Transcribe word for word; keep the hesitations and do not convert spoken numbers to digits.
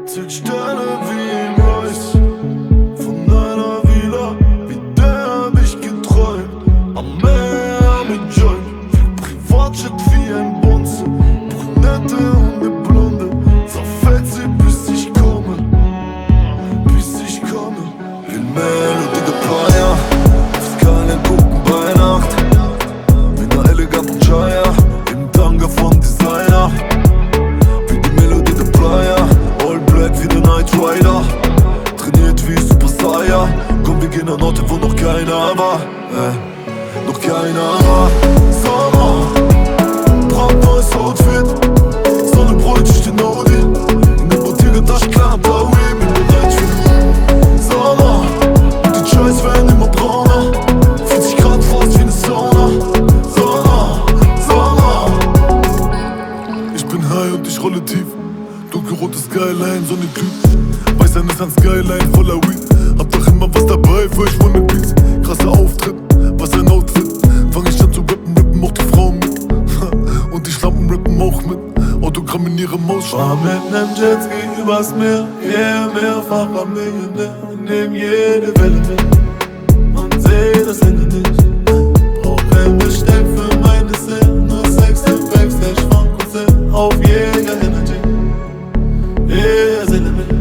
Zählt Sterne wie im Reis von einer Villa, wie der hab ich geträumt. Am Meer mit Joint, Privatjet wie ein Bonze, Brünette und ne Blonde, zerfällt sie bis ich komme, bis ich komme. Il Melodie de Playa, auf Skyline gucken bei Nacht, mit ner eleganten Jaya, im Tanga von Designer. Wie die Melodie de Playa, all black wie der Night Rider, trainiert wie Super Saiyan. Komm, wir gehen an Orte, wo noch keiner war, äh, noch keiner war. Sommer, brandneues Outfit, Sonne bräut sich den Audi, in der Bottega-Tasche klar, da Weed, bin bereit für Sommer. Und die Joints werden immer brauner, vierzig Grad fast wie ne Sauna. Sommer, Sommer. Ich bin high und ich rolle tief, dunkelrote Skyline, Sonne glüht, weißer Nissan Skyline voller Weed. Hab doch immer was dabei für ich von den Beats. Krasser Auftritt, was ein Outfit. Fang ich an zu rappen, rappen auch die Frauen mit. Und die Schlampen rappen auch mit. Autogramm in ihre Maus. Fahr mit nem Jetski übers Meer, yeah, mehrfach am Millionär. Nehm jede Welle mit und seh das Ende nicht. Brauch kein Besteck für mein Dessert, nur Sex im Backstage vom Konzert. Auf jeder Energy, yeah, Seele mit.